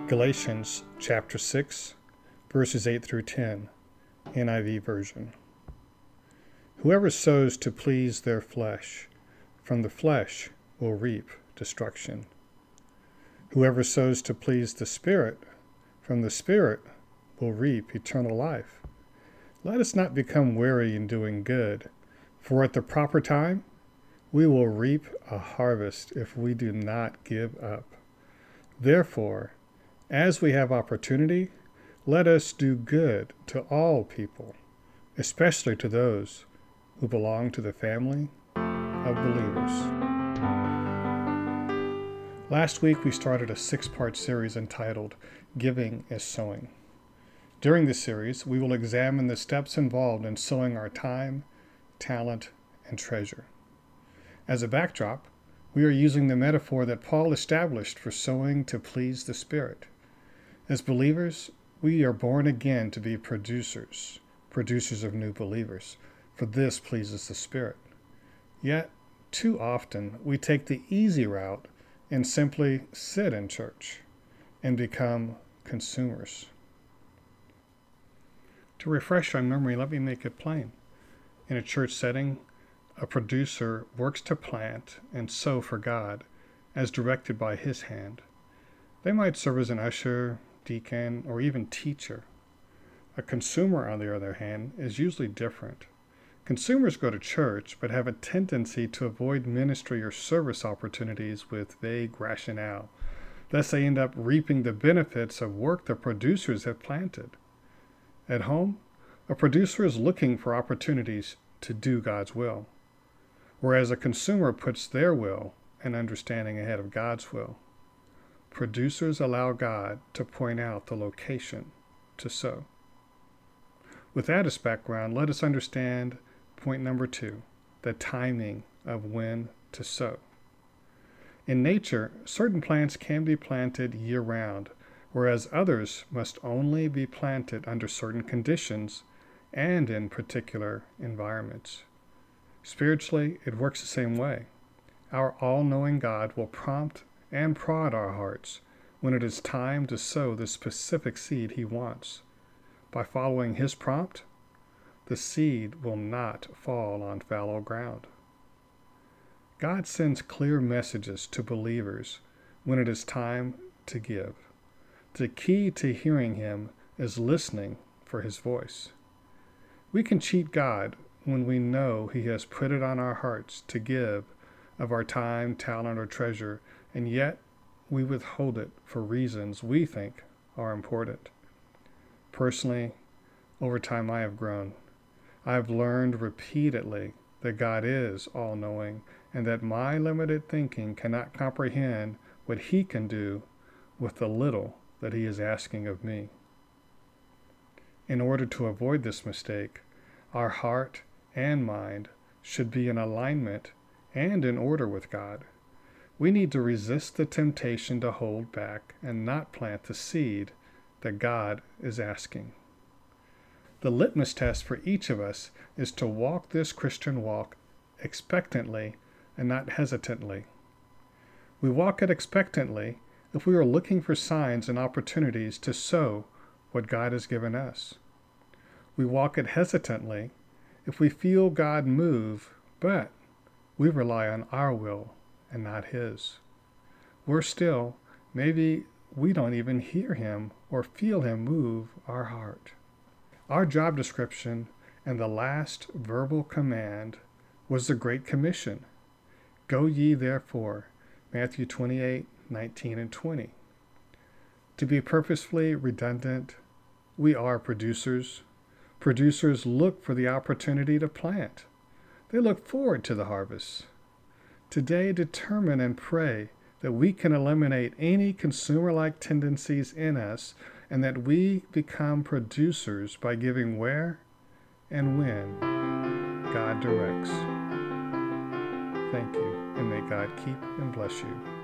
Galatians chapter 6, verses 8 through 10, NIV version. Whoever sows to please their flesh, from the flesh will reap destruction. Whoever sows to please the Spirit, from the Spirit will reap eternal life. Let us not become weary in doing good, for at the proper time we will reap a harvest if we do not give up. Therefore, as we have opportunity, let us do good to all people, especially to those who belong to the family of believers. Last week we started a 6-part series entitled Giving is Sowing. During this series, we will examine the steps involved in sowing our time, talent, and treasure. As a backdrop, we are using the metaphor that Paul established for sowing to please the Spirit. As believers, we are born again to be producers of new believers, for this pleases the Spirit. Yet, too often, we take the easy route and simply sit in church and become consumers. To refresh our memory, let me make it plain. In a church setting, a producer works to plant and sow for God as directed by His hand. They might serve as an usher, deacon, or even teacher. A consumer, on the other hand, is usually different. Consumers go to church but have a tendency to avoid ministry or service opportunities with vague rationale. Thus, they end up reaping the benefits of work the producers have planted. At home, a producer is looking for opportunities to do God's will, whereas a consumer puts their will and understanding ahead of God's will. Producers allow God to point out the location to sow. With that as background, let us understand point number 2, the timing of when to sow. In nature, certain plants can be planted year-round, whereas others must only be planted under certain conditions and in particular environments. Spiritually, it works the same way. Our all-knowing God will prompt and prod our hearts when it is time to sow the specific seed He wants. By following His prompt, the seed will not fall on fallow ground. God sends clear messages to believers when it is time to give. The key to hearing Him is listening for His voice. We can cheat God when we know He has put it on our hearts to give of our time, talent, or treasure, and yet we withhold it for reasons we think are important. Personally, over time I have grown. I have learned repeatedly that God is all-knowing and that my limited thinking cannot comprehend what He can do with the little that He is asking of me. In order to avoid this mistake, our heart and mind should be in alignment and in order with God. We need to resist the temptation to hold back and not plant the seed that God is asking. The litmus test for each of us is to walk this Christian walk expectantly and not hesitantly. We walk it expectantly if we are looking for signs and opportunities to sow what God has given us. We walk it hesitantly if we feel God move, but we rely on our will and not His. Worse still, maybe we don't even hear Him or feel Him move our heart. Our job description and the last verbal command was the Great Commission. Go ye therefore, Matthew 28:19 and 20. To be purposefully redundant, we are producers. Producers look for the opportunity to plant. They look forward to the harvest. Today, determine and pray that we can eliminate any consumer-like tendencies in us and that we become producers by giving where and when God directs. Thank you, and may God keep and bless you.